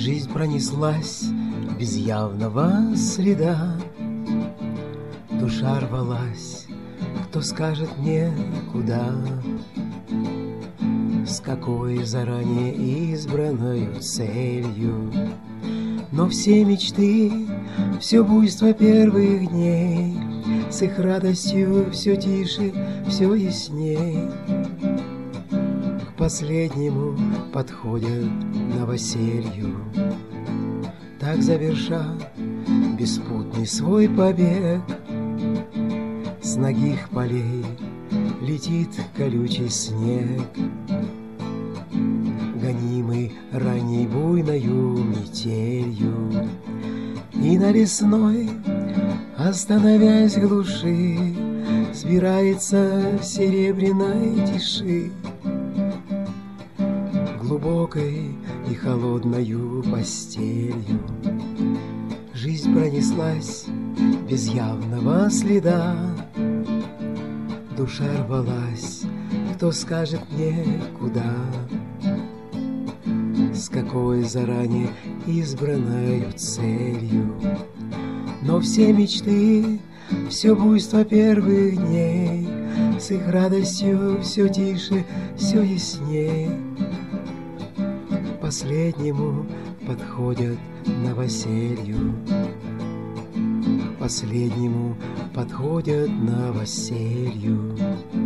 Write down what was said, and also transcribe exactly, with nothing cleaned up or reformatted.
Жизнь пронеслась без явного следа, душа рвалась, кто скажет мне куда, с какой заранее избранною целью. Но все мечты, все буйство первых дней, с их радостью все тише, все ясней, к последнему подходят новоселью. Так заверша беспутный свой побег, с нагих полей летит колючий снег, гонимый ранней буйною метелью. И на лесной, остановясь в глуши, сбирается в серебряной тиши, глубокой и холодною постелью. Жизнь пронеслась без явного следа, душа рвалась, кто скажет мне куда, с какой заранее избранною целью. Но все мечты, все буйство первых дней, с их радостью все тише, все ясней, к последнему подходят новоселью, к последнему подходят новоселью.